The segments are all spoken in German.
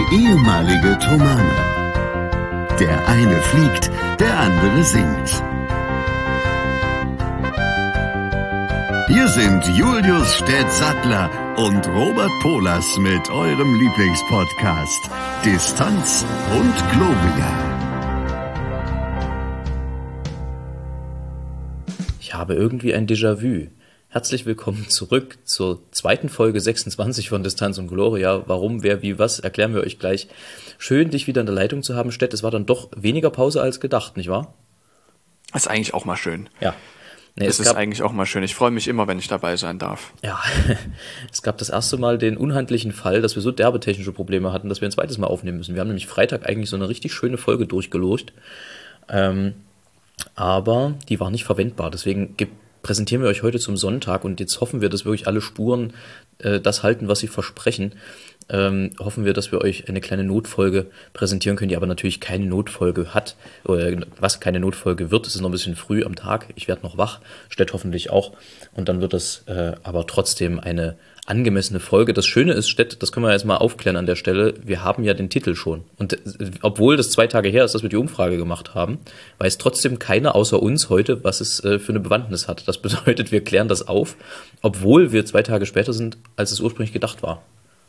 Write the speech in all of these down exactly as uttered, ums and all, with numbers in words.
ehemalige Tomane. Der eine fliegt, der andere singt. Hier sind Julius Städtsattler und Robert Polas mit eurem Lieblingspodcast Distanz und Globia. Ich habe irgendwie ein Déjà-vu. Herzlich willkommen zurück zur zweiten Folge sechsundzwanzig von Distanz und Gloria. Warum, wer, wie, was, erklären wir euch gleich. Schön, dich wieder in der Leitung zu haben, Stett. Es war dann doch weniger Pause als gedacht, nicht wahr? Das ist eigentlich auch mal schön. Ja. Nee, das es ist gab, eigentlich auch mal schön. Ich freue mich immer, wenn ich dabei sein darf. Ja, es gab das erste Mal den unhandlichen Fall, dass wir so derbe technische Probleme hatten, dass wir ein zweites Mal aufnehmen müssen. Wir haben nämlich Freitag eigentlich so eine richtig schöne Folge durchgelurcht. Ähm, aber die war nicht verwendbar. Deswegen gibt präsentieren wir euch heute zum Sonntag und jetzt hoffen wir, dass wirklich alle Spuren äh, das halten, was sie versprechen. Ähm, hoffen wir, dass wir euch eine kleine Notfolge präsentieren können, die aber natürlich keine Notfolge hat, oder was keine Notfolge wird. Es ist noch ein bisschen früh am Tag, ich werde noch wach, Stett hoffentlich auch und dann wird es äh, aber trotzdem eine angemessene Folge. Das Schöne ist, Stett, das können wir jetzt mal aufklären an der Stelle, wir haben ja den Titel schon. Und äh, obwohl das zwei Tage her ist, dass wir die Umfrage gemacht haben, weiß trotzdem keiner außer uns heute, was es äh, für eine Bewandtnis hat. Das bedeutet, wir klären das auf, obwohl wir zwei Tage später sind, als es ursprünglich gedacht war.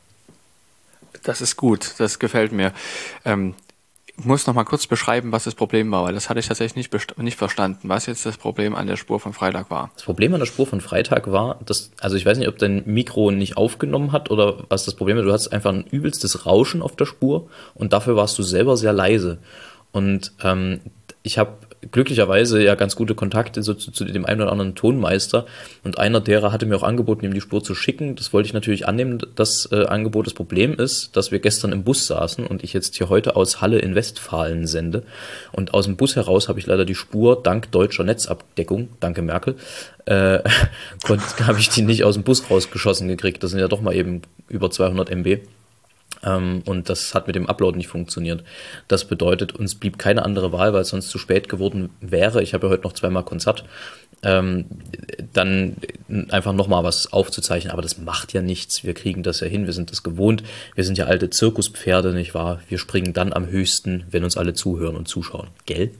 Das ist gut, das gefällt mir. Ähm, ich muss noch mal kurz beschreiben, was das Problem war, weil das hatte ich tatsächlich nicht, best- nicht verstanden, was jetzt das Problem an der Spur von Freitag war. Das Problem an der Spur von Freitag war, dass, also ich weiß nicht, ob dein Mikro nicht aufgenommen hat oder was das Problem war, du hattest einfach ein übelstes Rauschen auf der Spur und dafür warst du selber sehr leise. Und ähm, ich habe glücklicherweise ja ganz gute Kontakte so zu, zu dem einen oder anderen Tonmeister und einer derer hatte mir auch angeboten, ihm die Spur zu schicken. Das wollte ich natürlich annehmen, das äh, Angebot. Das Problem ist, dass wir gestern im Bus saßen und ich jetzt hier heute aus Halle in Westfalen sende und aus dem Bus heraus habe ich leider die Spur, dank deutscher Netzabdeckung, danke Merkel, äh, habe ich die nicht aus dem Bus rausgeschossen gekriegt. Das sind ja doch mal eben über zweihundert Megabyte. Ähm, und das hat mit dem Upload nicht funktioniert. Das bedeutet, uns blieb keine andere Wahl, weil es sonst zu spät geworden wäre. Ich habe ja heute noch zweimal Konzert. Ähm, dann einfach nochmal was aufzuzeichnen. Aber das macht ja nichts. Wir kriegen das ja hin. Wir sind das gewohnt. Wir sind ja alte Zirkuspferde, nicht wahr? Wir springen dann am höchsten, wenn uns alle zuhören und zuschauen. Gell?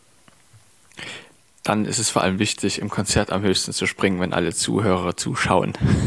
Dann ist es vor allem wichtig, im Konzert am höchsten zu springen, wenn alle Zuhörer zuschauen.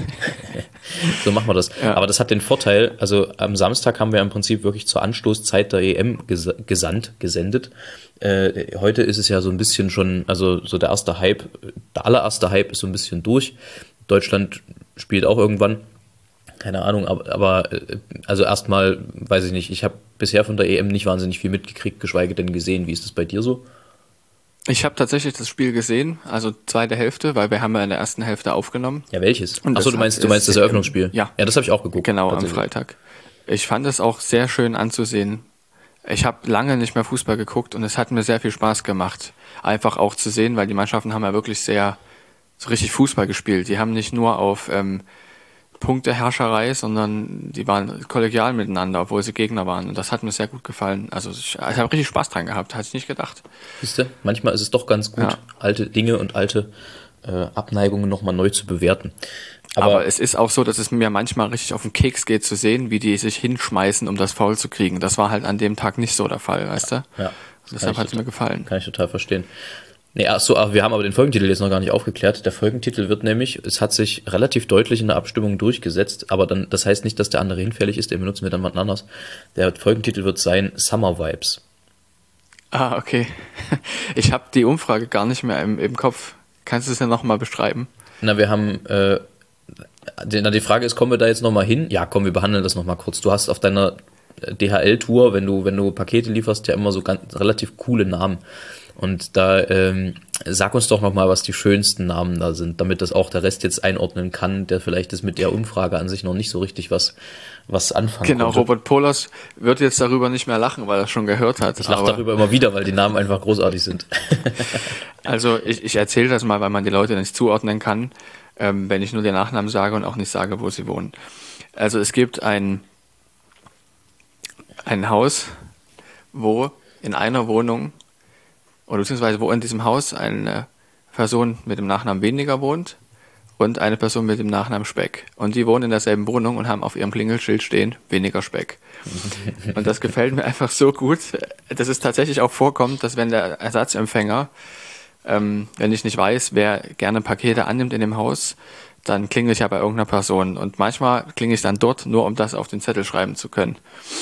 So machen wir das. Ja. Aber das hat den Vorteil, also am Samstag haben wir im Prinzip wirklich zur Anstoßzeit der E M ges- gesandt, gesendet. Äh, heute ist es ja so ein bisschen schon, also so der erste Hype, der allererste Hype ist so ein bisschen durch. Deutschland spielt auch irgendwann. Keine Ahnung, aber, aber also erstmal, weiß ich nicht, ich habe bisher von der E M nicht wahnsinnig viel mitgekriegt, geschweige denn gesehen. Wie ist das bei dir so? Ich habe tatsächlich das Spiel gesehen, also zweite Hälfte, weil wir haben ja in der ersten Hälfte aufgenommen. Ja, welches? Und Achso, das du meinst, hat- du meinst das ist- Eröffnungsspiel? Ja. Ja, das habe ich auch geguckt. Genau, am tatsächlich. Freitag. Ich fand es auch sehr schön anzusehen. Ich habe lange nicht mehr Fußball geguckt und es hat mir sehr viel Spaß gemacht, einfach auch zu sehen, weil die Mannschaften haben ja wirklich sehr so richtig Fußball gespielt. Die haben nicht nur auf ähm, Punkteherrscherei, sondern die waren kollegial miteinander, obwohl sie Gegner waren. Und das hat mir sehr gut gefallen. Also ich, ich habe richtig Spaß dran gehabt, hatte ich nicht gedacht. Siehst du, manchmal ist es doch ganz gut, Ja. alte Dinge und alte äh, Abneigungen nochmal neu zu bewerten. Aber, Aber es ist auch so, dass es mir manchmal richtig auf den Keks geht zu sehen, wie die sich hinschmeißen, um das Foul zu kriegen. Das war halt an dem Tag nicht so der Fall, weißt du? ja, das kann Deshalb ich hat es total- mir gefallen. Kann ich total verstehen. Nee, ach so, ach, wir haben aber den Folgentitel jetzt noch gar nicht aufgeklärt. Der Folgentitel wird nämlich, es hat sich relativ deutlich in der Abstimmung durchgesetzt, aber dann, das heißt nicht, dass der andere hinfällig ist, den benutzen wir dann mal anders. Der Folgentitel wird sein Summer Vibes. Ah, okay. Ich habe die Umfrage gar nicht mehr im, im Kopf. Kannst du es ja nochmal beschreiben? Na, wir haben, äh, die, na, die Frage ist, kommen wir da jetzt nochmal hin? Ja, komm, wir behandeln das nochmal kurz. Du hast auf deiner D H L-Tour, wenn du, wenn du Pakete lieferst, ja immer so ganz, relativ coole Namen. Und da ähm, sag uns doch nochmal, was die schönsten Namen da sind, damit das auch der Rest jetzt einordnen kann, der vielleicht ist mit der Umfrage an sich noch nicht so richtig was, was anfangen Genau, konnte. Robert Polas wird jetzt darüber nicht mehr lachen, weil er es schon gehört hat. Ich lache aber- darüber immer wieder, weil die Namen einfach großartig sind. Also ich, ich erzähle das mal, weil man die Leute nicht zuordnen kann, ähm, wenn ich nur den Nachnamen sage und auch nicht sage, wo sie wohnen. Also es gibt ein, ein Haus, wo in einer Wohnung, oder beziehungsweise wo in diesem Haus eine Person mit dem Nachnamen Weniger wohnt und eine Person mit dem Nachnamen Speck. Und die wohnen in derselben Wohnung und haben auf ihrem Klingelschild stehen, weniger Speck. Und das gefällt mir einfach so gut, dass es tatsächlich auch vorkommt, dass wenn der Ersatzempfänger, ähm, wenn ich nicht weiß, wer gerne Pakete annimmt in dem Haus, dann klingel ich ja bei irgendeiner Person. Und manchmal klingel ich dann dort, nur um das auf den Zettel schreiben zu können.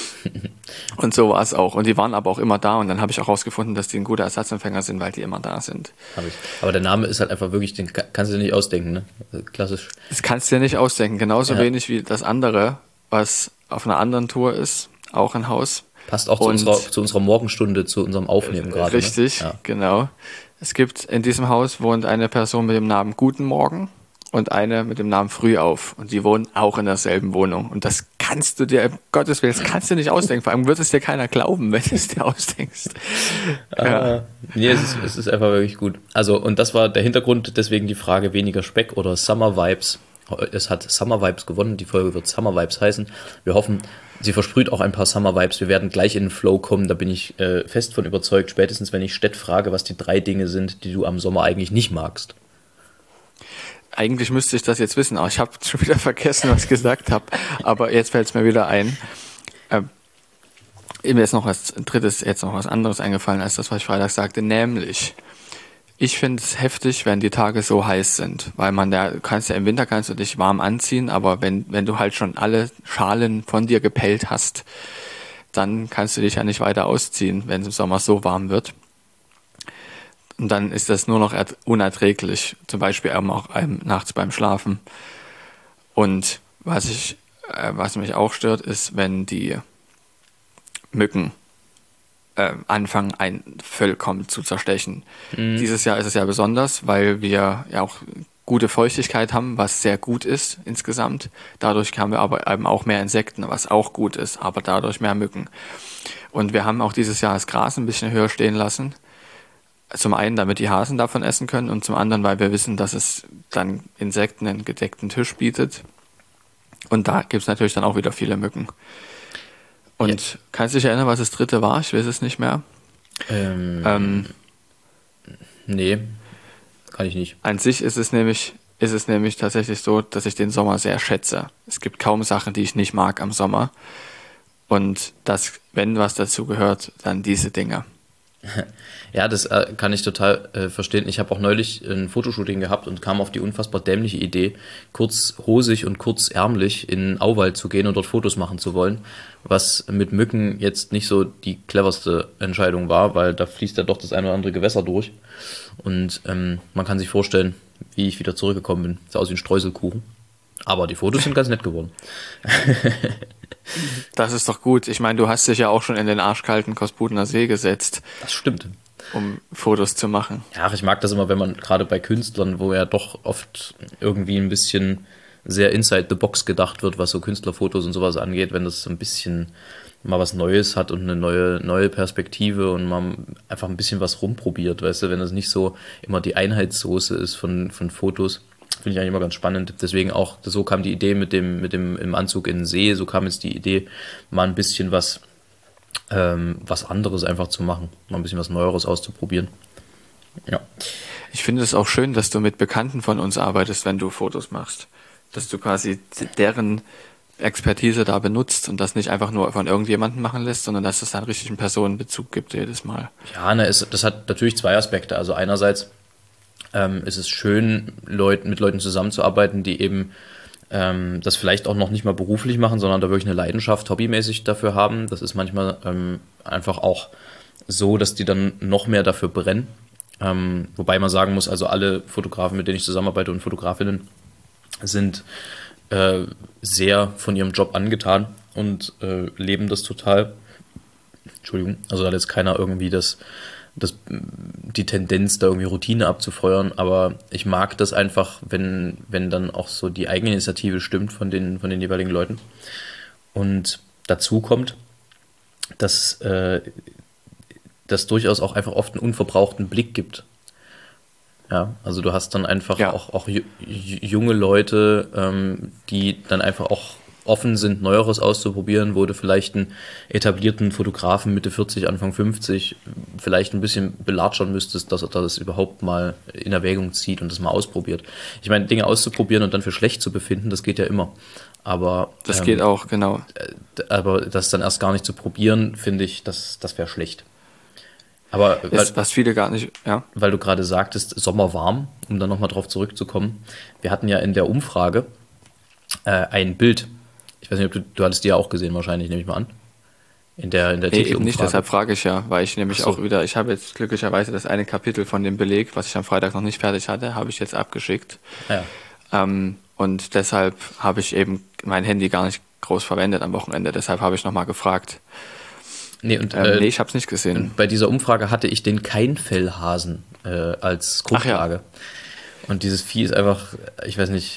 Und so war es auch. Und die waren aber auch immer da. Und dann habe ich auch rausgefunden, dass die ein guter Ersatzempfänger sind, weil die immer da sind. Hab ich. Aber der Name ist halt einfach wirklich, den kannst du dir nicht ausdenken, ne? Klassisch. Das kannst du dir nicht ausdenken. Genauso Ja. wenig wie das andere, was auf einer anderen Tour ist, auch ein Haus. Passt auch zu Und- unserer, zu unserer Morgenstunde, zu unserem Aufnehmen gerade. Richtig, Ne? Ja. genau. Es gibt in diesem Haus wohnt eine Person mit dem Namen Guten Morgen und eine mit dem Namen Frühauf. Und die wohnen auch in derselben Wohnung. Und das kannst du dir, um Gottes Willen, das kannst du nicht ausdenken. Vor allem wird es dir keiner glauben, wenn du es dir ausdenkst. Ja. Nee, es ist, es ist einfach wirklich gut. Also, und das war der Hintergrund, deswegen die Frage weniger Speck oder Summer Vibes. Es hat Summer Vibes gewonnen, die Folge wird Summer Vibes heißen. Wir hoffen, sie versprüht auch ein paar Summer Vibes. Wir werden gleich in den Flow kommen, da bin ich äh, fest von überzeugt. Spätestens, wenn ich Stett frage, was die drei Dinge sind, die du am Sommer eigentlich nicht magst. Eigentlich müsste ich das jetzt wissen, aber ich habe schon wieder vergessen, was ich gesagt habe. Aber jetzt fällt es mir wieder ein. Ähm, mir ist noch was drittes, jetzt noch was anderes eingefallen als das, was ich Freitag sagte, nämlich ich finde es heftig, wenn die Tage so heiß sind, weil man da kannst ja im Winter kannst du dich warm anziehen, aber wenn wenn du halt schon alle Schalen von dir gepellt hast, dann kannst du dich ja nicht weiter ausziehen, wenn es im Sommer so warm wird. Und dann ist das nur noch ert- unerträglich, zum Beispiel eben auch ähm, nachts beim Schlafen. Und was ich, äh, was mich auch stört, ist, wenn die Mücken äh, anfangen, ein vollkommen zu zerstechen. Mhm. Dieses Jahr ist es ja besonders, weil wir ja auch gute Feuchtigkeit haben, was sehr gut ist insgesamt. Dadurch haben wir aber eben auch mehr Insekten, was auch gut ist, aber dadurch mehr Mücken. Und wir haben auch dieses Jahr das Gras ein bisschen höher stehen lassen. Zum einen, damit die Hasen davon essen können und zum anderen, weil wir wissen, dass es dann Insekten einen gedeckten Tisch bietet. Und da gibt es natürlich dann auch wieder viele Mücken. Und Ja. kannst du dich erinnern, was das dritte war? Ich weiß es nicht mehr. Ähm, Ähm, nee, kann ich nicht. an sich ist es nämlich, ist es nämlich tatsächlich so, dass ich den Sommer sehr schätze. Es gibt kaum Sachen, die ich nicht mag am Sommer. Und das, wenn was dazu gehört, dann diese Dinge. Ja, das äh, kann ich total äh, verstehen. Ich habe auch neulich ein Fotoshooting gehabt und kam auf die unfassbar dämliche Idee, kurzhosig und kurzärmlich in Auwald zu gehen und dort Fotos machen zu wollen, was mit Mücken jetzt nicht so die cleverste Entscheidung war, weil da fließt ja doch das ein oder andere Gewässer durch. Und ähm, man kann sich vorstellen, wie ich wieder zurückgekommen bin. Sah aus wie ein Streuselkuchen. Aber die Fotos sind ganz nett geworden. Das ist doch gut. Ich meine, du hast dich ja auch schon in den arschkalten Kospudener See gesetzt, Das stimmt. um Fotos zu machen. Ja, ich mag das immer, wenn man gerade bei Künstlern, wo ja doch oft irgendwie ein bisschen sehr inside the box gedacht wird, was so Künstlerfotos und sowas angeht, wenn das so ein bisschen mal was Neues hat und eine neue, neue Perspektive und man einfach ein bisschen was rumprobiert, weißt du, wenn das nicht so immer die Einheitssoße ist von, von Fotos. Finde ich eigentlich immer ganz spannend. Deswegen auch, so kam die Idee mit dem, mit dem im Anzug in den See, so kam jetzt die Idee, mal ein bisschen was, ähm, was anderes einfach zu machen, mal ein bisschen was Neueres auszuprobieren. Ja. Ich finde es auch schön, dass du mit Bekannten von uns arbeitest, wenn du Fotos machst. Dass du quasi deren Expertise da benutzt und das nicht einfach nur von irgendjemandem machen lässt, sondern dass es da einen richtigen Personenbezug gibt jedes Mal. Ja, ne, es, das hat natürlich zwei Aspekte. Also einerseits ähm, ist es schön, Leut, mit Leuten zusammenzuarbeiten, die eben ähm, das vielleicht auch noch nicht mal beruflich machen, sondern da wirklich eine Leidenschaft hobbymäßig dafür haben. Das ist manchmal ähm, einfach auch so, dass die dann noch mehr dafür brennen. Ähm, wobei man sagen muss, also alle Fotografen, mit denen ich zusammenarbeite und Fotografinnen, sind äh, sehr von ihrem Job angetan und äh, leben das total. Entschuldigung, also da hat jetzt keiner irgendwie das, das, die Tendenz, da irgendwie Routine abzufeuern, aber ich mag das einfach, wenn, wenn dann auch so die Eigeninitiative stimmt von den, von den jeweiligen Leuten. Und dazu kommt, dass äh, das durchaus auch einfach oft einen unverbrauchten Blick gibt. Ja, also du hast dann einfach Ja. auch, auch ju- ju- junge Leute, ähm, die dann einfach auch offen sind, Neueres auszuprobieren, wo du vielleicht einen etablierten Fotografen Mitte vierzig, Anfang fünfzig vielleicht ein bisschen belatschern müsstest, dass er das überhaupt mal in Erwägung zieht und das mal ausprobiert. Ich meine, Dinge auszuprobieren und dann für schlecht zu befinden, das geht ja immer. Aber das ähm, geht auch, genau. Aber das dann erst gar nicht zu probieren, finde ich, das, das wäre schlecht. Aber weil, was viele gar nicht, ja. Weil du gerade sagtest, Sommer warm, um dann nochmal drauf zurückzukommen. Wir hatten ja in der Umfrage äh, ein Bild. Ich weiß nicht, ob du, du hattest die ja auch gesehen wahrscheinlich, nehme ich mal an. In der, in der nee, eben Titelumfrage. nicht, deshalb frage ich ja, weil ich nämlich so. auch wieder, ich habe jetzt glücklicherweise das eine Kapitel von dem Beleg, was ich am Freitag noch nicht fertig hatte, habe ich jetzt abgeschickt. Ja. Ähm, und deshalb habe ich eben mein Handy gar nicht groß verwendet am Wochenende, deshalb habe ich nochmal gefragt. Nee, und, ähm, äh, nee, ich habe es nicht gesehen. Bei dieser Umfrage hatte ich den Keinfellhasen äh, als Grundlage. Ja. Und dieses Vieh ist einfach, ich weiß nicht,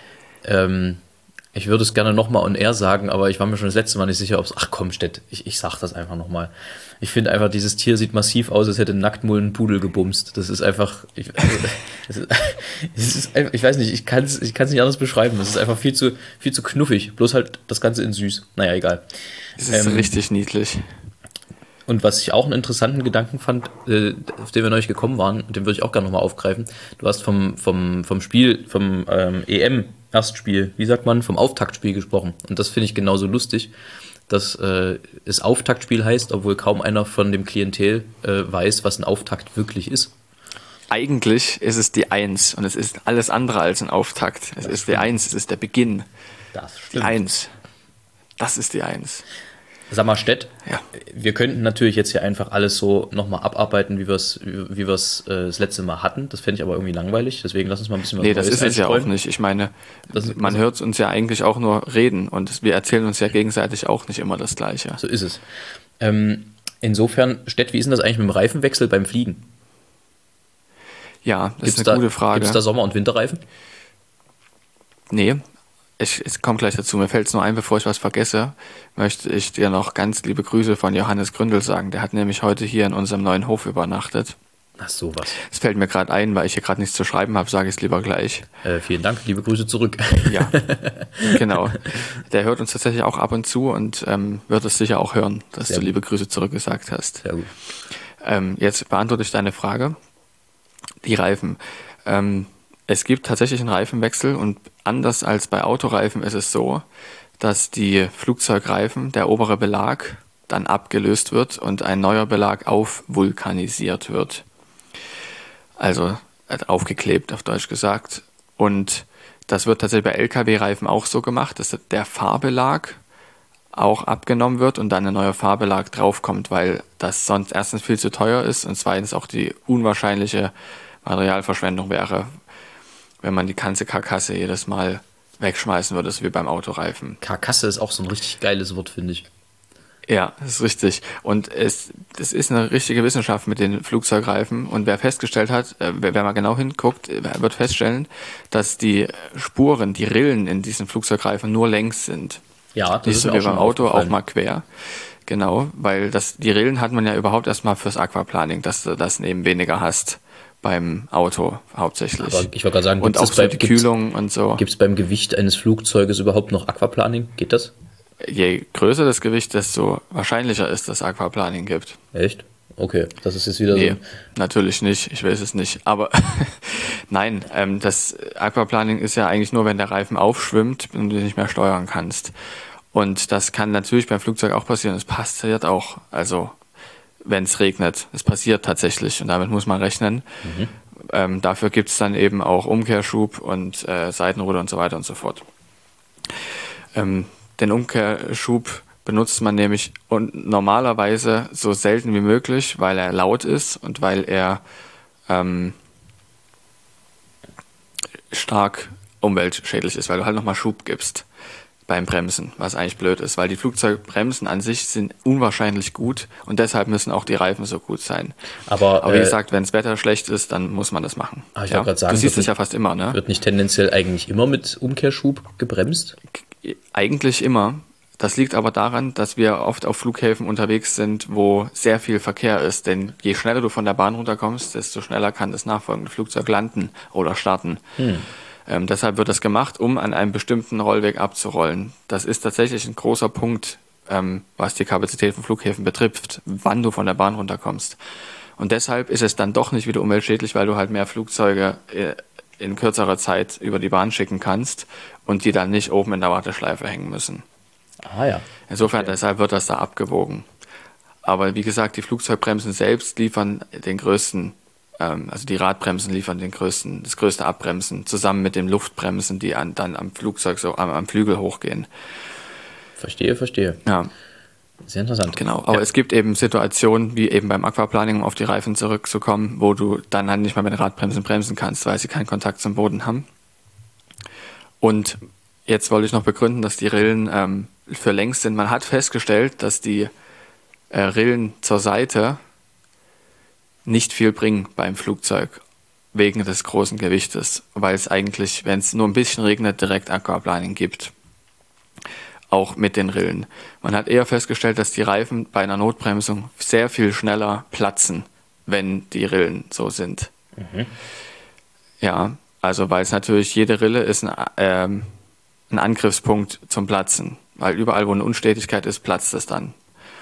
ähm, ich würde es gerne nochmal on air sagen, aber ich war mir schon das letzte Mal nicht sicher, ob es, ach komm, Stett, ich, ich sag das einfach nochmal. Ich finde einfach, dieses Tier sieht massiv aus, als hätte ein Nacktmull einen Pudel gebumst. Das ist einfach, ich, also, das ist, das ist einfach, ich weiß nicht, ich kann es ich kann's nicht anders beschreiben. Das ist einfach viel zu, viel zu knuffig, bloß halt das Ganze in süß. Naja, egal. Es ist ähm, richtig niedlich. Und was ich auch einen interessanten Gedanken fand, äh, auf den wir neulich gekommen waren, den würde ich auch gerne nochmal aufgreifen. Du hast vom, vom, vom Spiel, vom ähm, E M-Erstspiel, wie sagt man, vom Auftaktspiel gesprochen. Und das finde ich genauso lustig, dass äh, es Auftaktspiel heißt, obwohl kaum einer von dem Klientel äh, weiß, was ein Auftakt wirklich ist. Eigentlich ist es die Eins und es ist alles andere als ein Auftakt. Es das ist stimmt. die Eins, es ist der Beginn. Das stimmt. Die Eins. Das ist die Eins. Sag mal, Stett, ja. Wir könnten natürlich jetzt hier einfach alles so nochmal abarbeiten, wie wir es wie wir es äh, das letzte Mal hatten. Das fände ich aber irgendwie langweilig, deswegen lass uns mal ein bisschen was Nee, das ist es ja auch nicht. Ich meine, das, man hört uns ja eigentlich auch nur reden und wir erzählen uns ja gegenseitig auch nicht immer das Gleiche. So ist es. Ähm, insofern, Stett, wie ist denn das eigentlich mit dem Reifenwechsel beim Fliegen? Ja, das gibt's ist eine da, gute Frage. Gibt es da Sommer- und Winterreifen? Nee. Ich, ich komme gleich dazu, mir fällt es nur ein, bevor ich was vergesse, möchte ich dir noch ganz liebe Grüße von Johannes Gründel sagen. Der hat nämlich heute hier in unserem neuen Hof übernachtet. Ach so, was. Das fällt mir gerade ein, weil ich hier gerade nichts zu schreiben habe, sage ich es lieber gleich. Äh, vielen Dank, liebe Grüße zurück. Ja, genau. Der hört uns tatsächlich auch ab und zu und ähm, wird es sicher auch hören, dass Sehr du gut. liebe Grüße zurückgesagt hast. Sehr gut. Ähm, jetzt beantworte ich deine Frage. Die Reifen. Ähm, Es gibt tatsächlich einen Reifenwechsel und anders als bei Autoreifen ist es so, dass die Flugzeugreifen, der obere Belag, dann abgelöst wird und ein neuer Belag aufvulkanisiert wird. Also aufgeklebt, auf Deutsch gesagt. Und das wird tatsächlich bei L K W-Reifen auch so gemacht, dass der Fahrbelag auch abgenommen wird und dann ein neuer Fahrbelag draufkommt, weil das sonst erstens viel zu teuer ist und zweitens auch die unwahrscheinliche Materialverschwendung wäre, wenn man die ganze Karkasse jedes Mal wegschmeißen würde, so wie beim Autoreifen. Karkasse ist auch so ein richtig geiles Wort, finde ich. Ja, das ist richtig. Und es, das ist eine richtige Wissenschaft mit den Flugzeugreifen. Und wer festgestellt hat, wer, wer mal genau hinguckt, wird feststellen, dass die Spuren, die Rillen in diesen Flugzeugreifen nur längs sind. Ja, das Nicht ist so mir wie auch schon beim Auto, auch aufgefallen. mal quer. Genau, weil das, die Rillen hat man ja überhaupt erstmal fürs Aquaplaning, dass du das eben weniger hast. Beim Auto hauptsächlich. Aber ich wollte gerade sagen, und auch so die Kühlung und so. Gibt es beim Gewicht eines Flugzeuges überhaupt noch Aquaplaning? Geht das? Je größer das Gewicht, desto wahrscheinlicher ist, dass Aquaplaning gibt. Echt? Okay, das ist jetzt wieder nee, so. Natürlich nicht, ich weiß es nicht. Aber nein, ähm, das Aquaplaning ist ja eigentlich nur, wenn der Reifen aufschwimmt und du nicht mehr steuern kannst. Und das kann natürlich beim Flugzeug auch passieren. Es passiert auch, also wenn es regnet. Es passiert tatsächlich und damit muss man rechnen. Mhm. Ähm, dafür gibt es dann eben auch Umkehrschub und äh, Seitenruder und so weiter und so fort. Ähm, den Umkehrschub benutzt man nämlich und normalerweise so selten wie möglich, weil er laut ist und weil er ähm, stark umweltschädlich ist, weil du halt nochmal Schub gibst beim Bremsen, was eigentlich blöd ist, weil die Flugzeugbremsen an sich sind unwahrscheinlich gut und deshalb müssen auch die Reifen so gut sein. Aber, Aber wie äh, gesagt, wenn das Wetter schlecht ist, dann muss man das machen. Ich ja? grad sagen, du siehst es nicht, ja fast immer, ne? Wird nicht tendenziell eigentlich immer mit Umkehrschub gebremst? Eigentlich immer. Das liegt aber daran, dass wir oft auf Flughäfen unterwegs sind, wo sehr viel Verkehr ist. Denn je schneller du von der Bahn runterkommst, desto schneller kann das nachfolgende Flugzeug landen oder starten. Hm. Ähm, deshalb wird das gemacht, um an einem bestimmten Rollweg abzurollen. Das ist tatsächlich ein großer Punkt, ähm, was die Kapazität von Flughäfen betrifft, wann du von der Bahn runterkommst. Und deshalb ist es dann doch nicht wieder umweltschädlich, weil du halt mehr Flugzeuge äh, in kürzerer Zeit über die Bahn schicken kannst und die dann nicht oben in der Warteschleife hängen müssen. Ah ja. Insofern, Okay. deshalb wird das da abgewogen. Aber wie gesagt, die Flugzeugbremsen selbst liefern den größten, ähm, also die Radbremsen liefern den größten, das größte Abbremsen, zusammen mit den Luftbremsen, die an, dann am Flugzeug so am, am Flügel hochgehen. Verstehe, verstehe. Ja, Sehr interessant. genau. Aber Ja. es gibt eben Situationen, wie eben beim Aquaplaning, um auf die Reifen zurückzukommen, wo du dann halt nicht mal mit den Radbremsen bremsen kannst, weil sie keinen Kontakt zum Boden haben. Und jetzt wollte ich noch begründen, dass die Rillen ähm, für längs sind. Man hat festgestellt, dass die äh, Rillen zur Seite nicht viel bringen beim Flugzeug wegen des großen Gewichtes, weil es eigentlich, wenn es nur ein bisschen regnet, direkt Aquaplaning gibt. Auch mit den Rillen. Man hat eher festgestellt, dass die Reifen bei einer Notbremsung sehr viel schneller platzen, wenn die Rillen so sind. Mhm. Ja, also weil es natürlich, jede Rille ist ein, ähm, ein Angriffspunkt zum Platzen, weil überall, wo eine Unstetigkeit ist, platzt es dann.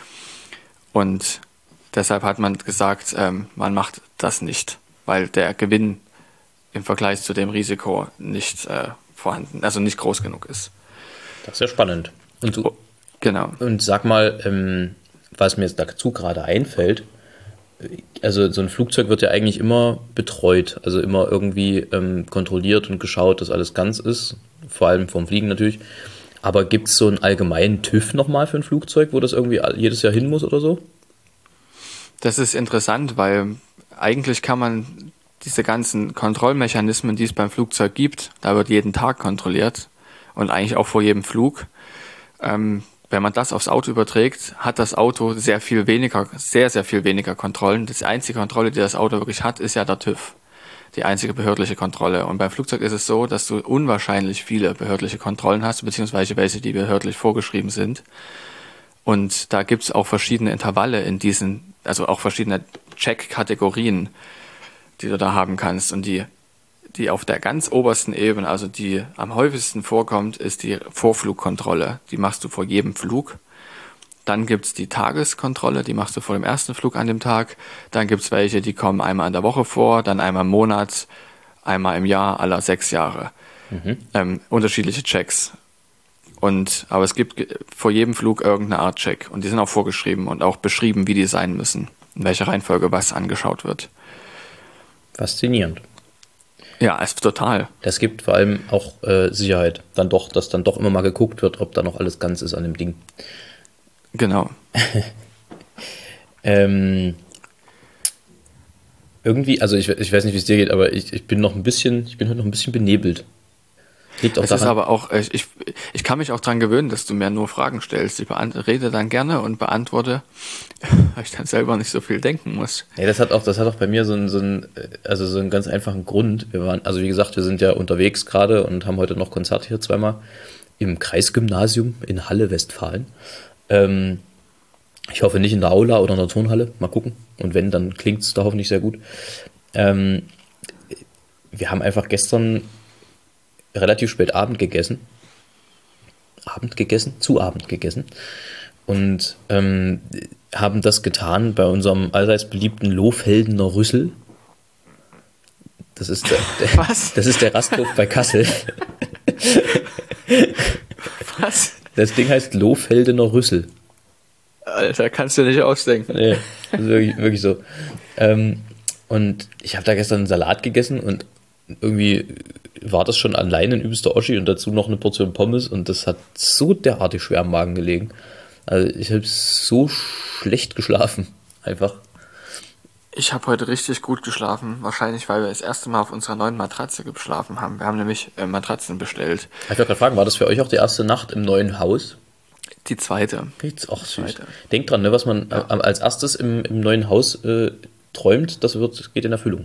Und deshalb hat man gesagt, ähm, man macht das nicht, weil der Gewinn im Vergleich zu dem Risiko nicht äh, vorhanden, also nicht groß genug ist. Das ist ja spannend. Und, du, Genau. und sag mal, ähm, was mir jetzt dazu gerade einfällt, also so ein Flugzeug wird ja eigentlich immer betreut, also immer irgendwie ähm, kontrolliert und geschaut, dass alles ganz ist, vor allem vom Fliegen natürlich. Aber gibt es so einen allgemeinen TÜV nochmal für ein Flugzeug, wo das irgendwie jedes Jahr hin muss oder so? Das ist interessant, weil eigentlich kann man diese ganzen Kontrollmechanismen, die es beim Flugzeug gibt, da wird jeden Tag kontrolliert und eigentlich auch vor jedem Flug. Ähm, wenn man das aufs Auto überträgt, hat das Auto sehr viel weniger, sehr, sehr viel weniger Kontrollen. Die einzige Kontrolle, die das Auto wirklich hat, ist ja der TÜV. Die einzige behördliche Kontrolle. Und beim Flugzeug ist es so, dass du unwahrscheinlich viele behördliche Kontrollen hast, beziehungsweise welche, die behördlich vorgeschrieben sind. Und da gibt es auch verschiedene Intervalle in diesen, also auch verschiedene Check-Kategorien, die du da haben kannst. Und die, die auf der ganz obersten Ebene, also die am häufigsten vorkommt, ist die Vorflugkontrolle. Die machst du vor jedem Flug. Dann gibt es die Tageskontrolle, die machst du vor dem ersten Flug an dem Tag. Dann gibt es welche, die kommen einmal in der Woche vor, dann einmal im Monat, einmal im Jahr, aller sechs Jahre. Mhm. Ähm, unterschiedliche Checks. Und, aber es gibt vor jedem Flug irgendeine Art Check. Und die sind auch vorgeschrieben und auch beschrieben, wie die sein müssen. In welcher Reihenfolge was angeschaut wird. Faszinierend. Ja, es ist total. Das gibt vor allem auch äh, Sicherheit. Dann doch, dass dann doch immer mal geguckt wird, ob da noch alles ganz ist an dem Ding. Genau. ähm, irgendwie, also ich, ich weiß nicht, wie es dir geht, aber ich, ich bin noch ein bisschen, ich bin heute noch ein bisschen benebelt. Liegt auch Es daran, ist aber auch, ich, ich, ich kann mich auch dran gewöhnen, dass du mir nur Fragen stellst. Ich beant- rede dann gerne und beantworte, weil ich dann selber nicht so viel denken muss. ja, das hat auch, das hat auch bei mir so einen, so einen, also so einen ganz einfachen Grund. Wir waren, also wie gesagt, wir sind ja unterwegs gerade und haben heute noch Konzert hier zweimal im Kreisgymnasium in Halle, Westfalen. Ähm, ich hoffe nicht in der Aula oder in der Turnhalle, mal gucken. Und wenn, dann klingt es da hoffentlich sehr gut. Ähm, wir haben einfach gestern relativ spät Abend gegessen. Abend gegessen? Zu Abend gegessen. Und ähm, haben das getan bei unserem allseits beliebten Lohfeldener Rüssel. Das ist der, der, Was? Das ist der Rasthof bei Kassel. Was? Das Ding heißt Lohfeldener Rüssel. Alter, kannst du nicht ausdenken. Nee, das ist wirklich, wirklich so. Ähm, und ich habe da gestern einen Salat gegessen und irgendwie war das schon allein ein übelster Oschi und dazu noch eine Portion Pommes und das hat so derartig schwer am Magen gelegen. Also ich habe so schlecht geschlafen, einfach. Ich habe heute richtig gut geschlafen. Wahrscheinlich, weil wir das erste Mal auf unserer neuen Matratze geschlafen haben. Wir haben nämlich äh, Matratzen bestellt. Ich wollte gerade fragen, war das für euch auch die erste Nacht im neuen Haus? Die zweite. Jetzt auch süß. Zweite. Denkt dran, ne, was man ja. als erstes im, im neuen Haus äh, träumt, das wird, geht in Erfüllung.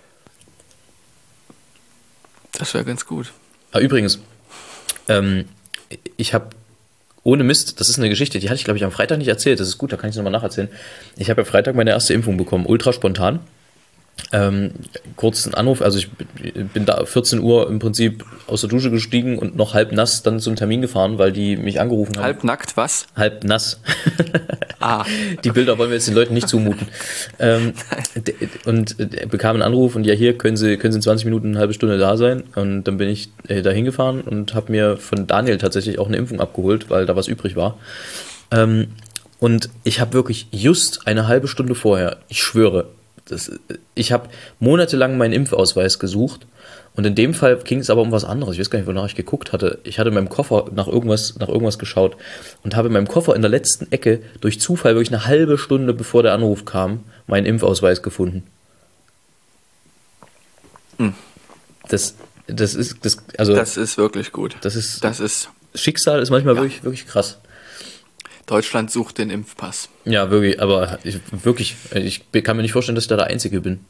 Das wäre ganz gut. Ah, übrigens, ähm, ich habe ohne Mist, das ist eine Geschichte, die hatte ich, glaube ich, am Freitag nicht erzählt. Das ist gut, da kann ich es nochmal nacherzählen. Ich habe am Freitag meine erste Impfung bekommen, ultra spontan. Ähm, kurz ein Anruf, also ich bin da vierzehn Uhr im Prinzip aus der Dusche gestiegen und noch halb nass dann zum Termin gefahren, weil die mich angerufen haben. Halb nackt, was? Halb nass. Ah. Die Bilder wollen wir jetzt den Leuten nicht zumuten. ähm, d- und äh, bekam einen Anruf und ja, hier können Sie, können Sie in zwanzig Minuten, eine halbe Stunde da sein. Und dann bin ich äh, da hingefahren und habe mir von Daniel tatsächlich auch eine Impfung abgeholt, weil da was übrig war. Ähm, und ich habe wirklich just eine halbe Stunde vorher, ich schwöre, das, ich habe monatelang meinen Impfausweis gesucht und in dem Fall ging es aber um was anderes. Ich weiß gar nicht, wonach ich geguckt hatte. Ich hatte in meinem Koffer nach irgendwas, nach irgendwas geschaut und habe in meinem Koffer in der letzten Ecke durch Zufall wirklich eine halbe Stunde bevor der Anruf kam, meinen Impfausweis gefunden. Hm. Das, das ist, das, also, Das ist wirklich gut. das ist, Das ist, Schicksal ist manchmal Ja. wirklich, wirklich krass. Deutschland sucht den Impfpass. Ja, wirklich, aber ich, wirklich, ich kann mir nicht vorstellen, dass ich da der Einzige bin.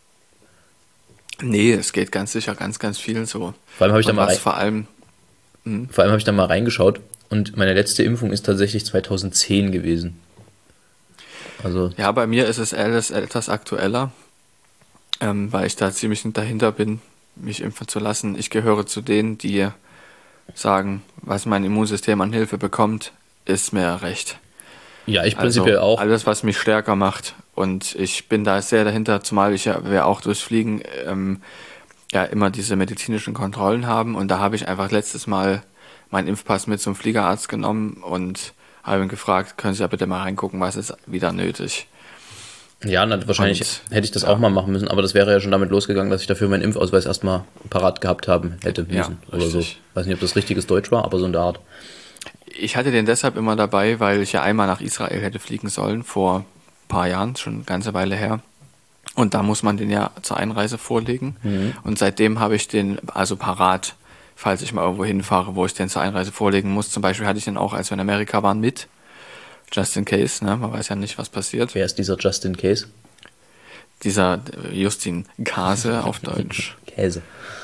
Nee, es geht ganz sicher ganz, ganz vielen so. Vor allem habe ich da Und mal was rein- vor allem, Vor allem habe ich da mal reingeschaut und meine letzte Impfung ist tatsächlich zweitausendzehn gewesen. Also, ja, bei mir ist es alles etwas aktueller, ähm, weil ich da ziemlich dahinter bin, mich impfen zu lassen. Ich gehöre zu denen, die sagen, was mein Immunsystem an Hilfe bekommt, ist mir recht. ja, ich Also prinzipiell auch. alles, was mich stärker macht. Und ich bin da sehr dahinter, zumal ich ja wir auch durchs Fliegen ähm, ja immer diese medizinischen Kontrollen haben. Und da habe ich einfach letztes Mal meinen Impfpass mit zum Fliegerarzt genommen und habe ihn gefragt, können Sie ja bitte mal reingucken, was ist wieder nötig. Ja, na, wahrscheinlich Und, hätte ich das ja. auch mal machen müssen, aber das wäre ja schon damit losgegangen, dass ich dafür meinen Impfausweis erstmal parat gehabt haben hätte Ja, müssen. oder so. richtig. Weiß nicht, ob das richtiges Deutsch war, aber so in der Art. Ich hatte den deshalb immer dabei, weil ich ja einmal nach Israel hätte fliegen sollen, vor ein paar Jahren, schon eine ganze Weile her. Und da muss man den ja zur Einreise vorlegen. Und seitdem habe ich den also parat, falls ich mal irgendwo hinfahre, wo ich den zur Einreise vorlegen muss. Zum Beispiel hatte ich den auch, als wir in Amerika waren, mit. Just in case, ne? Man weiß ja nicht, was passiert. Wer ist dieser Justin Case? Dieser äh, Justin Kase auf Deutsch. Käse.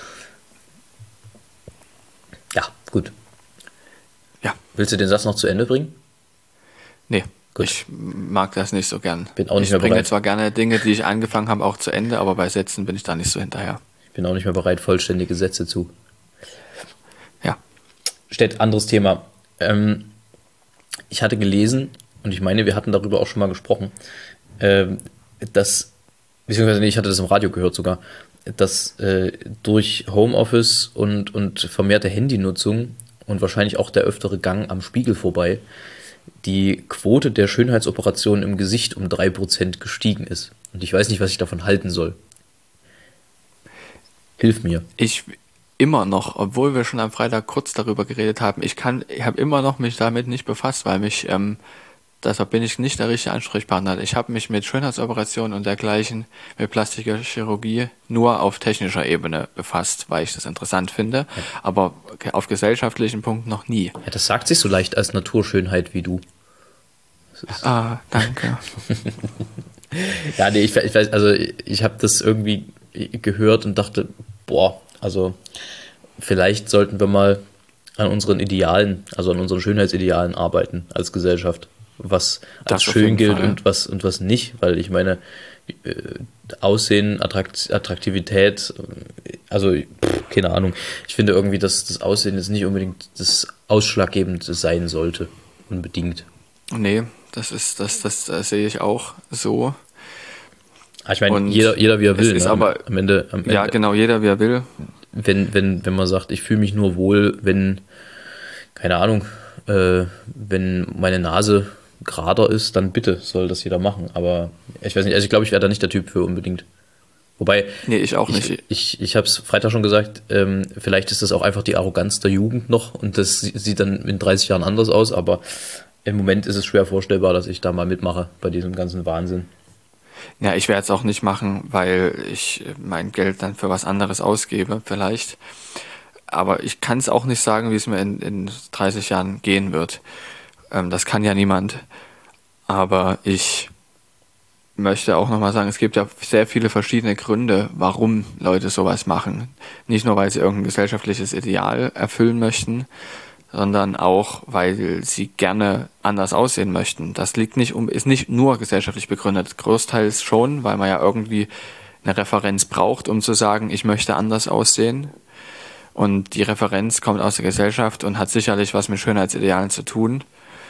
Ja, gut. Ja, Willst du den Satz noch zu Ende bringen? nee. Gut. Ich mag das nicht so gern. Bin auch nicht ich mehr bringe bereit. zwar gerne Dinge, die ich angefangen habe, auch zu Ende, aber bei Sätzen bin ich da nicht so hinterher. Ich bin auch nicht mehr bereit, vollständige Sätze zu. Ja. Stellt anderes Thema. Ähm, ich hatte gelesen, und ich meine, wir hatten darüber auch schon mal gesprochen, ähm, dass, beziehungsweise nee, ich hatte das im Radio gehört sogar, dass äh, durch Homeoffice und, und vermehrte Handynutzung und wahrscheinlich auch der öftere Gang am Spiegel vorbei, die Quote der Schönheitsoperationen im Gesicht um drei Prozent gestiegen ist. Und ich weiß nicht, was ich davon halten soll. Hilf mir. Ich immer noch, obwohl wir schon am Freitag kurz darüber geredet haben, ich kann, ich habe immer noch mich damit nicht befasst, weil mich, ähm, deshalb bin ich nicht der richtige Ansprechpartner. Ich habe mich mit Schönheitsoperationen und dergleichen, mit plastischer Chirurgie nur auf technischer Ebene befasst, weil ich das interessant finde, aber auf gesellschaftlichen Punkten noch nie. Ja, das sagt sich so leicht als Naturschönheit wie du. Ah, danke. Ja, nee, ich, ich weiß, also ich habe das irgendwie gehört und dachte, boah, also vielleicht sollten wir mal an unseren Idealen, also an unseren Schönheitsidealen arbeiten als Gesellschaft, was als Das auf schön jeden gilt Fall. und was und was nicht, weil ich meine, äh, Aussehen, Attrakt, Attraktivität, äh, also pff, keine Ahnung, ich finde irgendwie, dass das Aussehen jetzt nicht unbedingt das Ausschlaggebende sein sollte, unbedingt. Nee, das ist, das, das, das sehe ich auch so. Ah, Ich meine, Und jeder, jeder wie er es will, ist ne? aber- am Ende, am Ende Ja, genau, jeder wie er will. wenn, wenn, wenn man sagt, ich fühle mich nur wohl, wenn, keine Ahnung, äh, wenn meine Nase gerader ist, dann bitte soll das jeder machen. Aber ich weiß nicht, also ich glaube, ich wäre da nicht der Typ für unbedingt. Wobei, Nee, ich auch ich, nicht. ich, ich habe es Freitag schon gesagt, ähm, vielleicht ist das auch einfach die Arroganz der Jugend noch und das sie- sieht dann in dreißig Jahren anders aus, aber im Moment ist es schwer vorstellbar, dass ich da mal mitmache bei diesem ganzen Wahnsinn. Ja, ich werde es auch nicht machen, weil ich mein Geld dann für was anderes ausgebe, vielleicht. Aber ich kann es auch nicht sagen, wie es mir in, in dreißig Jahren gehen wird. Ähm, das kann ja niemand. Aber ich möchte auch nochmal sagen, es gibt ja sehr viele verschiedene Gründe, warum Leute sowas machen. Nicht nur, weil sie irgendein gesellschaftliches Ideal erfüllen möchten, sondern auch, weil sie gerne anders aussehen möchten. Das liegt nicht um, ist nicht nur gesellschaftlich begründet, großteils schon, weil man ja irgendwie eine Referenz braucht, um zu sagen, ich möchte anders aussehen. Und die Referenz kommt aus der Gesellschaft und hat sicherlich was mit Schönheitsidealen zu tun,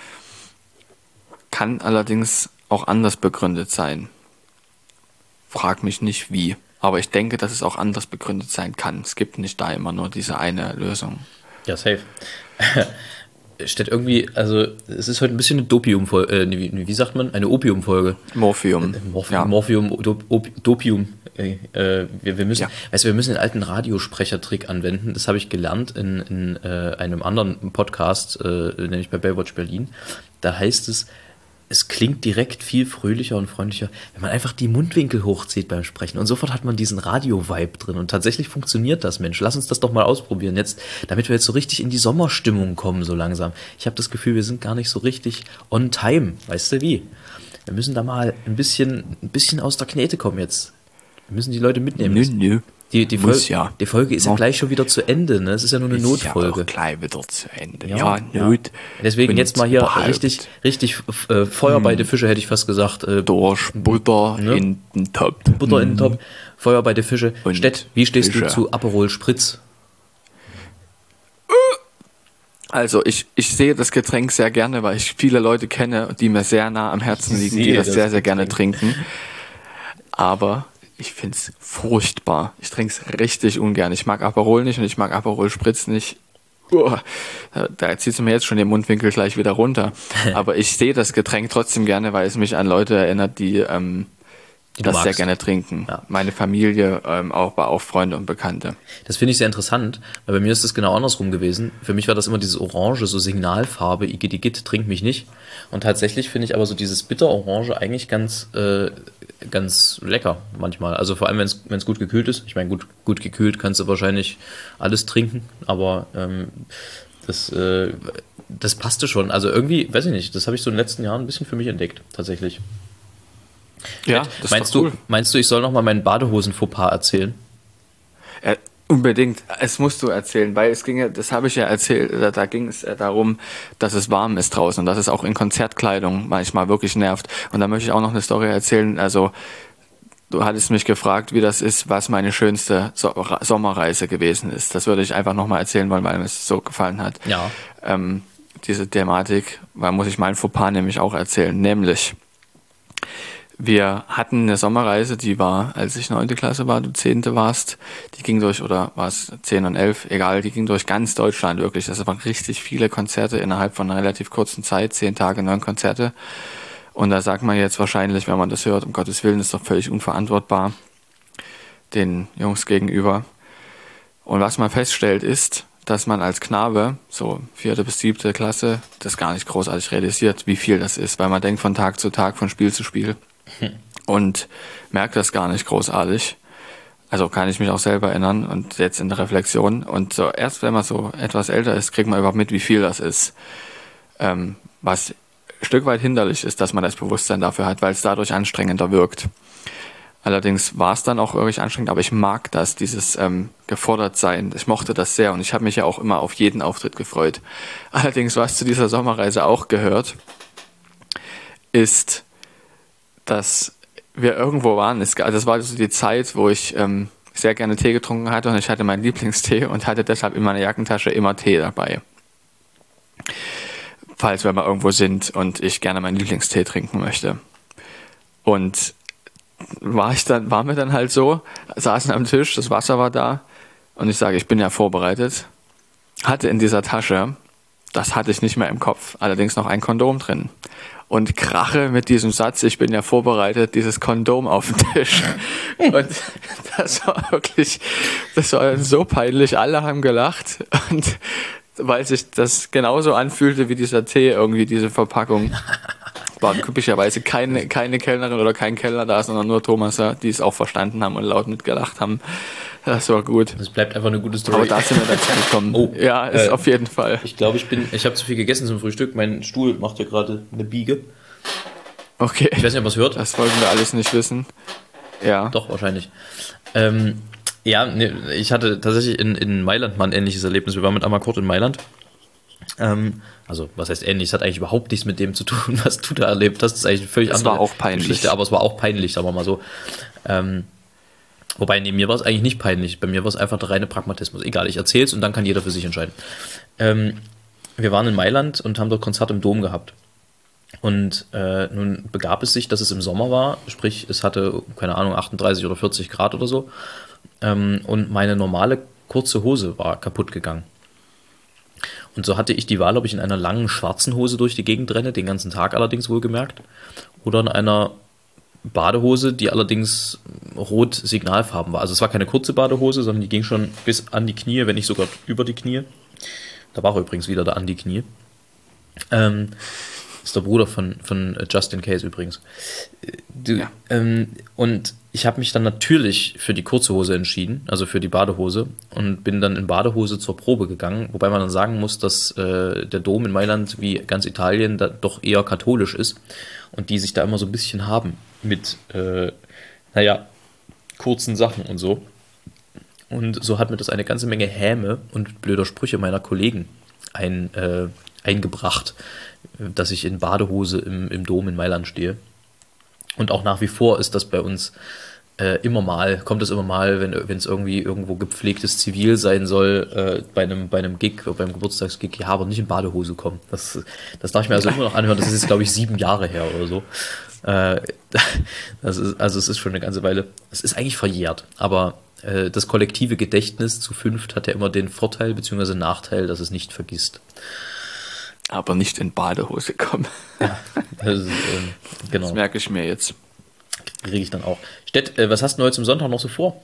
kann allerdings auch anders begründet sein. Frag mich nicht wie, aber ich denke, dass es auch anders begründet sein kann. Es gibt nicht da immer nur diese eine Lösung. Ja, safe. Steht irgendwie, also es ist heute ein bisschen eine Dopium-Folge, äh, wie, wie sagt man? Eine Opium-Folge. Morphium. Morph ja. Morphium, Dop, Dopium. Äh, wir, wir müssen, Ja. weißt du, wir müssen den alten Radiosprechertrick anwenden. Das habe ich gelernt in, in äh, einem anderen Podcast, äh, nämlich bei Baywatch Berlin. Da heißt es, es klingt direkt viel fröhlicher und freundlicher, wenn man einfach die Mundwinkel hochzieht beim Sprechen. Und sofort hat man diesen Radio-Vibe drin. Und tatsächlich funktioniert das, Mensch. Lass uns das doch mal ausprobieren jetzt, damit wir jetzt so richtig in die Sommerstimmung kommen, so langsam. Ich habe das Gefühl, wir sind gar nicht so richtig on time. Weißt du wie? Wir müssen da mal ein bisschen, ein bisschen aus der Knete kommen jetzt. Wir müssen die Leute mitnehmen. Nö, nö. Die, die, Muss Folge, ja. die Folge ist ja Ja. gleich schon wieder zu Ende. Ne? Es ist ja nur eine Ist Notfolge. ja auch gleich wieder zu Ende. Ja, Ja, Not. Deswegen und jetzt mal hier überhaupt. richtig, richtig äh, Feuer bei den Fische, hätte ich fast gesagt. Äh, Durch Butter Ne? in den Topf. Butter in den Topf, Feuer bei den Fische. Und Stett, wie stehst Fische. du zu Aperol Spritz? Also ich, ich sehe das Getränk sehr gerne, weil ich viele Leute kenne, die mir sehr nah am Herzen Ich liegen, die sehe das das sehr, sehr gerne trinken. Aber ich finde es furchtbar. Ich trinke es richtig ungern. Ich mag Aperol nicht und ich mag Aperol Spritz nicht. Uah, da da zieht es mir jetzt schon den Mundwinkel gleich wieder runter. Aber ich sehe das Getränk trotzdem gerne, weil es mich an Leute erinnert, die ähm, Die du das sehr magst. gerne trinken. Ja. Meine Familie, ähm, auch, aber auch Freunde und Bekannte. Das finde ich sehr interessant, weil bei mir ist das genau andersrum gewesen. Für mich war das immer dieses Orange, so Signalfarbe, Igitt, Igitt, trink mich nicht. Und tatsächlich finde ich aber so dieses Bitter-Orange eigentlich ganz, äh, ganz lecker manchmal. Also vor allem, wenn es gut gekühlt ist. Ich meine, gut, gut gekühlt kannst du wahrscheinlich alles trinken, aber ähm, das, äh, das passte schon. Also irgendwie, weiß ich nicht, das habe ich so in den letzten Jahren ein bisschen für mich entdeckt, tatsächlich. Ja, das meinst, ist doch cool. du, meinst du, ich soll nochmal meinen Badehosen-Fauxpas erzählen? Äh, unbedingt. Es musst du erzählen, weil es ging ja, das habe ich ja erzählt, da, da ging es äh, darum, dass es warm ist draußen und dass es auch in Konzertkleidung manchmal wirklich nervt. Und da möchte ich auch noch eine Story erzählen. Also, du hattest mich gefragt, wie das ist, was meine schönste so Sommerreise gewesen ist. Das würde ich einfach nochmal erzählen wollen, weil mir es so gefallen hat. Ja. Ähm, diese Thematik, weil muss ich meinen Fauxpas nämlich auch erzählen. Nämlich, wir hatten eine Sommerreise, die war, als ich neunte Klasse war, du zehnte warst, die ging durch, oder war es zehn und elf, egal, die ging durch ganz Deutschland wirklich. Das waren richtig viele Konzerte innerhalb von einer relativ kurzen Zeit, zehn Tage, neun Konzerte. Und da sagt man jetzt wahrscheinlich, wenn man das hört, um Gottes Willen, ist doch völlig unverantwortbar den Jungs gegenüber. Und was man feststellt ist, dass man als Knabe, so vierte bis siebte Klasse, das gar nicht großartig realisiert, wie viel das ist, weil man denkt von Tag zu Tag, von Spiel zu Spiel. Und merkt das gar nicht großartig. Also kann ich mich auch selber erinnern und jetzt in der Reflexion. Und so erst wenn man so etwas älter ist, kriegt man überhaupt mit, wie viel das ist. Ähm, was ein Stück weit hinderlich ist, dass man das Bewusstsein dafür hat, weil es dadurch anstrengender wirkt. Allerdings war es dann auch wirklich anstrengend, aber ich mag das, dieses ähm, gefordert sein. Ich mochte das sehr und ich habe mich ja auch immer auf jeden Auftritt gefreut. Allerdings, was zu dieser Sommerreise auch gehört, ist, dass wir irgendwo waren. Es, das war so die Zeit, wo ich ähm, sehr gerne Tee getrunken hatte und ich hatte meinen Lieblingstee und hatte deshalb in meiner Jackentasche immer Tee dabei. Falls wir mal irgendwo sind und ich gerne meinen Lieblingstee trinken möchte. Und war ich dann, waren wir dann halt so, saßen am Tisch, das Wasser war da und ich sage, ich bin ja vorbereitet. Hatte in dieser Tasche, das hatte ich nicht mehr im Kopf, allerdings noch ein Kondom drin. Und krache mit diesem Satz, ich bin ja vorbereitet, dieses Kondom auf den Tisch. Und das war wirklich, das war so peinlich, alle haben gelacht. Und weil sich das genauso anfühlte wie dieser Tee, irgendwie diese Verpackung. War typischerweise keine, keine Kellnerin oder kein Kellner da, sondern nur Thomaser, die es auch verstanden haben und laut mitgelacht haben. Das war gut. Das bleibt einfach eine gute Story. Aber da sind wir dazu gekommen. Oh, ja, ist äh, auf jeden Fall. Ich glaube, ich bin, ich habe zu viel gegessen zum Frühstück. Mein Stuhl macht ja gerade eine Biege. Okay. Ich weiß nicht, ob man es hört. Das wollten wir alles nicht wissen. Ja. Doch, wahrscheinlich. Ähm, ja, ne, ich hatte tatsächlich in, in Mailand mal ein ähnliches Erlebnis. Wir waren mit Amakurt in Mailand. Ähm, also, was heißt ähnlich? Es hat eigentlich überhaupt nichts mit dem zu tun, was du da erlebt hast. Das ist eigentlich eine völlig Es andere war auch peinlich. Geschichte, aber es war auch peinlich, sagen wir mal so. Ähm, Wobei, nee, mir war es eigentlich nicht peinlich. Bei mir war es einfach der reine Pragmatismus. Egal, ich erzähl's und dann kann jeder für sich entscheiden. Ähm, wir waren in Mailand und haben dort Konzert im Dom gehabt. Und äh, nun begab es sich, dass es im Sommer war, sprich, es hatte, keine Ahnung, achtunddreißig oder vierzig Grad oder so. Ähm, und meine normale kurze Hose war kaputt gegangen. Und so hatte ich die Wahl, ob ich in einer langen schwarzen Hose durch die Gegend renne, den ganzen Tag allerdings wohlgemerkt, oder in einer Badehose, die allerdings rot signalfarben war. Also es war keine kurze Badehose, sondern die ging schon bis an die Knie, wenn nicht sogar über die Knie. Da war übrigens wieder der Andi Knie. Ähm, ist der Bruder von, von Justin Case übrigens. Du, ja. ähm, und ich habe mich dann natürlich für die kurze Hose entschieden, also für die Badehose, und bin dann in Badehose zur Probe gegangen, wobei man dann sagen muss, dass äh, der Dom in Mailand wie ganz Italien da doch eher katholisch ist und die sich da immer so ein bisschen haben mit, äh, naja, kurzen Sachen und so. Und so hat mir das eine ganze Menge Häme und blöder Sprüche meiner Kollegen ein, äh, eingebracht, dass ich in Badehose im, im Dom in Mailand stehe. Und auch nach wie vor ist das bei uns äh, immer mal, kommt es immer mal, wenn wenn es irgendwie irgendwo gepflegtes Zivil sein soll, äh, bei einem bei einem Gig, beim Geburtstagsgig, ja, aber nicht in Badehose kommen. Das, das darf ich mir also immer noch anhören. Das ist jetzt, glaube ich, sieben Jahre her oder so. Äh, das ist, also es ist schon eine ganze Weile, es ist eigentlich verjährt, aber äh, das kollektive Gedächtnis zu fünft hat ja immer den Vorteil bzw. Nachteil, dass es nicht vergisst. Aber nicht in Badehose kommen. Ja, das, ist, ähm, genau. Das merke ich mir jetzt. Kriege ich dann auch. Stett, äh, was hast du heute zum Sonntag noch so vor?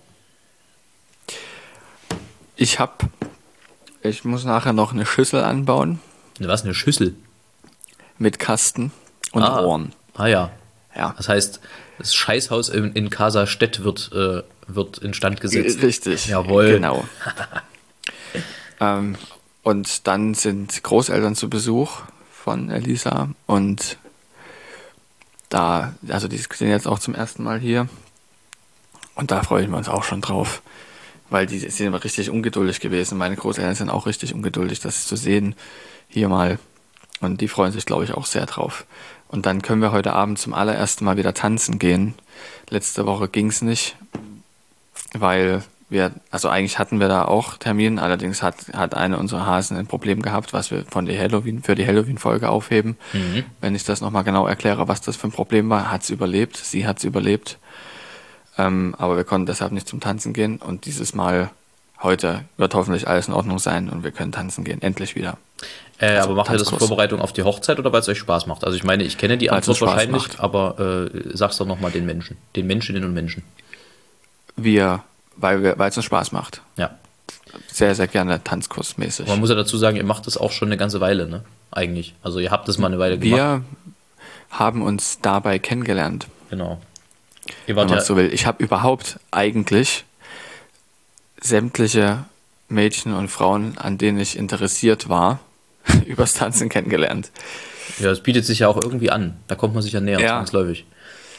Ich habe, ich muss nachher noch eine Schüssel anbauen. Was, eine Schüssel? Mit Kasten und ah. Rohren. Ah ja. Ja. Das heißt, das Scheißhaus in, in Casa Stett wird, äh, wird instand gesetzt. Richtig. Jawohl. Genau. ähm, Und dann sind Großeltern zu Besuch von Elisa und da, also die sind jetzt auch zum ersten Mal hier und da freuen wir uns auch schon drauf, weil die sind immer richtig ungeduldig gewesen. Meine Großeltern sind auch richtig ungeduldig, das zu sehen hier mal, und die freuen sich, glaube ich, auch sehr drauf. Und dann können wir heute Abend zum allerersten Mal wieder tanzen gehen. Letzte Woche ging es nicht, weil wir, also eigentlich hatten wir da auch Termin, allerdings hat, hat eine unserer Hasen ein Problem gehabt, was wir von der Halloween, für die Halloween-Folge aufheben. Mhm. Wenn ich das nochmal genau erkläre, was das für ein Problem war, hat es überlebt, sie hat es überlebt. Ähm, aber wir konnten deshalb nicht zum Tanzen gehen und dieses Mal, heute, wird hoffentlich alles in Ordnung sein und wir können tanzen gehen, endlich wieder. Äh, also aber macht ihr das in Tanzkurs. Vorbereitung auf die Hochzeit oder weil es euch Spaß macht? Also ich meine, ich kenne die Weil's Antwort Spaß wahrscheinlich, macht. aber äh, sag's doch nochmal den Menschen, den Menschinnen und Menschen. Wir, weil wir, weil es uns Spaß macht. Ja. Sehr, sehr gerne tanzkursmäßig. Man muss ja dazu sagen, ihr macht das auch schon eine ganze Weile, ne? Eigentlich. Also ihr habt das mal eine Weile gemacht. Wir haben uns dabei kennengelernt. Genau. Ihr Wenn wart man ja, so will. Ich habe überhaupt eigentlich sämtliche Mädchen und Frauen, an denen ich interessiert war, übers Tanzen kennengelernt. ja, es bietet sich ja auch irgendwie an. Da kommt man sich ja näher, Ja. zwangsläufig.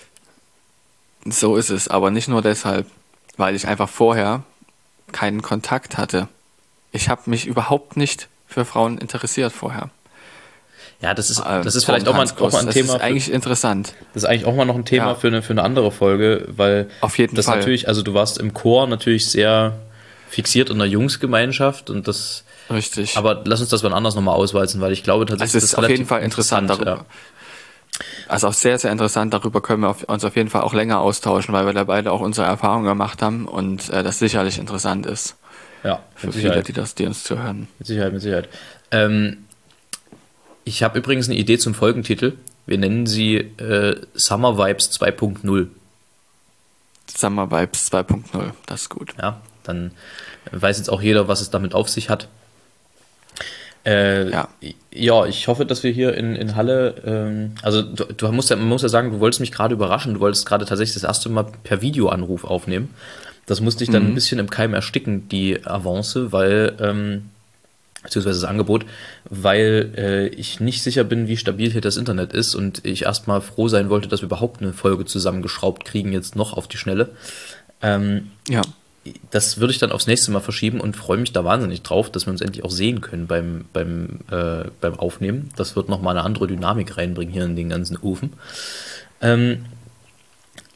So ist es, aber nicht nur deshalb, weil ich einfach vorher keinen Kontakt hatte. Ich habe mich überhaupt nicht für Frauen interessiert vorher. Ja, das ist, Ähm, das ist vom vielleicht auch mal, Tanzkurs. auch mal ein das Thema. ist eigentlich für, interessant. das ist eigentlich auch mal noch ein Thema Ja. für, eine, für eine andere Folge, weil Auf jeden das Fall. natürlich, also du warst im Chor natürlich sehr fixiert in der Jungsgemeinschaft und das, Richtig. aber lass uns das mal anders nochmal auswalzen, weil ich glaube tatsächlich, Also es ist das auf jeden relativ Fall interessant darüber. ja. Also auch sehr, sehr interessant, darüber können wir auf, uns auf jeden Fall auch länger austauschen, weil wir da beide auch unsere Erfahrungen gemacht haben und äh, das sicherlich interessant ist Ja, für mit viele, Sicherheit. die, das, die uns zuhören. Mit Sicherheit, mit Sicherheit. Ähm, ich habe übrigens eine Idee zum Folgentitel. Wir nennen sie äh, Summer Vibes zwei Punkt null. Summer Vibes zwei Punkt null, das ist gut. Ja, dann weiß jetzt auch jeder, was es damit auf sich hat. Äh, ja. ja, ich hoffe, dass wir hier in, in Halle, ähm, also du, du musst ja, man muss ja sagen, du wolltest mich gerade überraschen, du wolltest gerade tatsächlich das erste Mal per Videoanruf aufnehmen. Das musste ich dann mhm. ein bisschen im Keim ersticken, die Avance, weil, ähm, beziehungsweise das Angebot, weil äh, ich nicht sicher bin, wie stabil hier das Internet ist und ich erstmal froh sein wollte, dass wir überhaupt eine Folge zusammengeschraubt kriegen, jetzt noch auf die Schnelle. Ähm, ja. Das würde ich dann aufs nächste Mal verschieben und freue mich da wahnsinnig drauf, dass wir uns endlich auch sehen können beim, beim, äh, beim Aufnehmen. Das wird nochmal eine andere Dynamik reinbringen hier in den ganzen Ofen. Ähm,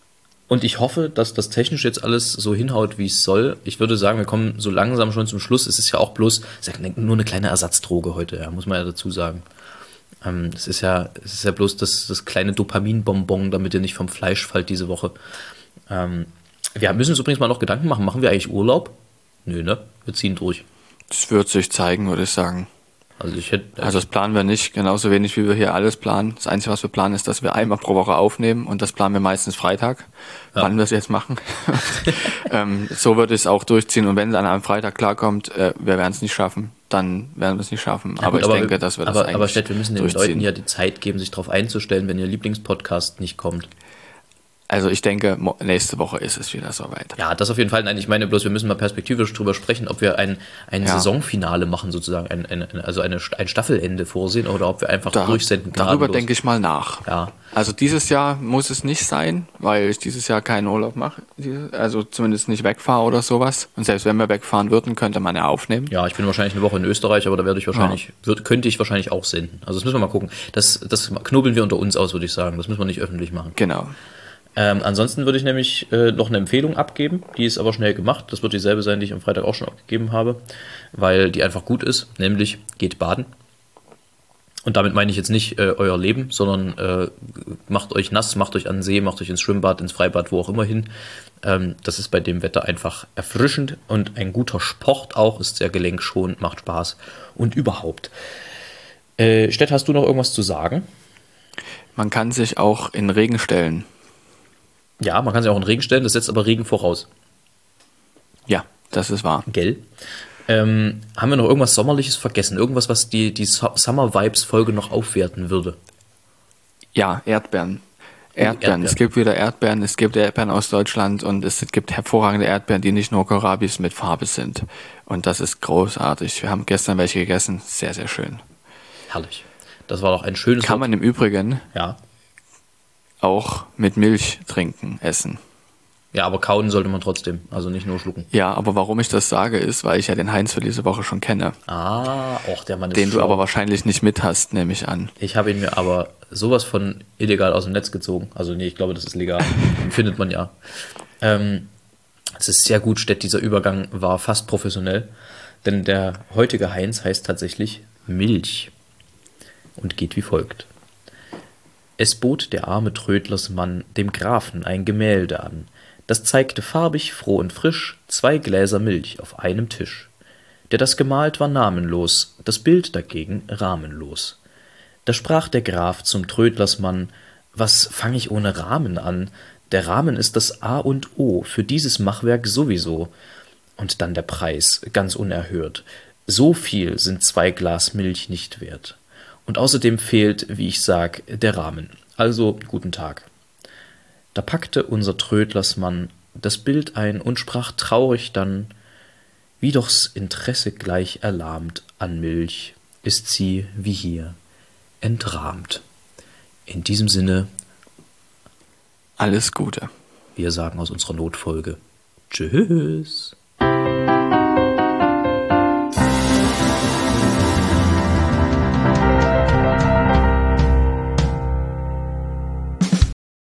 Und ich hoffe, dass das technisch jetzt alles so hinhaut, wie es soll. Ich würde sagen, wir kommen so langsam schon zum Schluss. Es ist ja auch bloß es ist ja nur eine kleine Ersatzdroge heute, ja, muss man ja dazu sagen. Ähm, es ist ja, es ist ja bloß das, das kleine Dopaminbonbon, damit ihr nicht vom Fleisch fallt diese Woche. Ähm, wir müssen uns übrigens mal noch Gedanken machen. Machen wir eigentlich Urlaub? Nö, ne? Wir ziehen durch. Das wird sich zeigen, würde ich sagen. Also, ich hätte, also das planen wir nicht, genauso wenig wie wir hier alles planen. Das Einzige, was wir planen, ist, dass wir einmal pro Woche aufnehmen und das planen wir meistens Freitag, ja. Wann wir es jetzt machen. ähm, so würde ich es auch durchziehen und wenn es an einem Freitag klarkommt, äh, wir werden es nicht schaffen, dann werden wir es nicht schaffen. Ja, aber gut, ich aber denke, dass wir das aber, eigentlich Aber Stett, wir müssen den Leuten ja die Zeit geben, sich darauf einzustellen, wenn ihr Lieblingspodcast nicht kommt. Also ich denke, nächste Woche ist es wieder soweit. Ja, das auf jeden Fall. Nein, ich meine bloß, wir müssen mal perspektivisch drüber sprechen, ob wir ein, ein ja. Saisonfinale machen sozusagen, ein, ein, also eine, ein Staffelende vorsehen oder ob wir einfach da, durchsenden. Darüber gnadenlos. Denke ich mal nach. Ja. Also dieses Jahr muss es nicht sein, weil ich dieses Jahr keinen Urlaub mache, also zumindest nicht wegfahre oder sowas. Und selbst wenn wir wegfahren würden, könnte man ja aufnehmen. Ja, ich bin wahrscheinlich eine Woche in Österreich, aber da werde ich wahrscheinlich, ja. wird, könnte ich wahrscheinlich auch senden. Also das müssen wir mal gucken. Das, das knobeln wir unter uns aus, würde ich sagen. Das müssen wir nicht öffentlich machen. Genau. Ähm, ansonsten würde ich nämlich äh, noch eine Empfehlung abgeben, die ist aber schnell gemacht. Das wird dieselbe sein, die ich am Freitag auch schon abgegeben habe, weil die einfach gut ist, nämlich geht baden. Und damit meine ich jetzt nicht äh, euer Leben, sondern äh, macht euch nass, macht euch an den See, macht euch ins Schwimmbad, ins Freibad, wo auch immer hin. Ähm, das ist bei dem Wetter einfach erfrischend und ein guter Sport auch, ist sehr gelenkschonend, macht Spaß und überhaupt. Äh, Stett, hast du noch irgendwas zu sagen? Man kann sich auch in Regen stellen. Ja, man kann sich auch in Regen stellen, das setzt aber Regen voraus. Ja, das ist wahr. Gell? Ähm, haben wir noch irgendwas Sommerliches vergessen? Irgendwas, was die, die Summer-Vibes-Folge noch aufwerten würde? Ja, Erdbeeren. Erdbeeren. Erdbeeren. Es gibt wieder Erdbeeren, es gibt Erdbeeren aus Deutschland und es gibt hervorragende Erdbeeren, die nicht nur Kohlrabis mit Farbe sind. Und das ist großartig. Wir haben gestern welche gegessen. Sehr, sehr schön. Herrlich. Das war doch ein schönes Kann man im Übrigen ja. auch mit Milch trinken, essen. Ja, aber kauen sollte man trotzdem, also nicht nur schlucken. Ja, aber warum ich das sage, ist, weil ich ja den Heinz für diese Woche schon kenne. Ah, och, der Mann ist Den schlau. Du aber wahrscheinlich nicht mit hast, nehme ich an. Ich habe ihn mir aber sowas von illegal aus dem Netz gezogen. Also nee, ich glaube, das ist legal. Den findet man ja. Ähm, es ist sehr gut, Stett, dieser Übergang war fast professionell. Denn der heutige Heinz heißt tatsächlich Milch. Und geht wie folgt. Es bot der arme Trödlersmann dem Grafen ein Gemälde an. Das zeigte farbig, froh und frisch zwei Gläser Milch auf einem Tisch. Der das gemalt war namenlos, das Bild dagegen rahmenlos. Da sprach der Graf zum Trödlersmann: Was fang ich ohne Rahmen an? Der Rahmen ist das A und O für dieses Machwerk sowieso. Und dann der Preis, ganz unerhört. So viel sind zwei Glas Milch nicht wert. Und außerdem fehlt, wie ich sag, der Rahmen. Also, guten Tag. Da packte unser Trödlersmann das Bild ein und sprach traurig dann: Wie doch's Interesse gleich erlahmt an Milch, ist sie, wie hier, entrahmt. In diesem Sinne, alles Gute. Wir sagen aus unserer Notfolge Tschüss.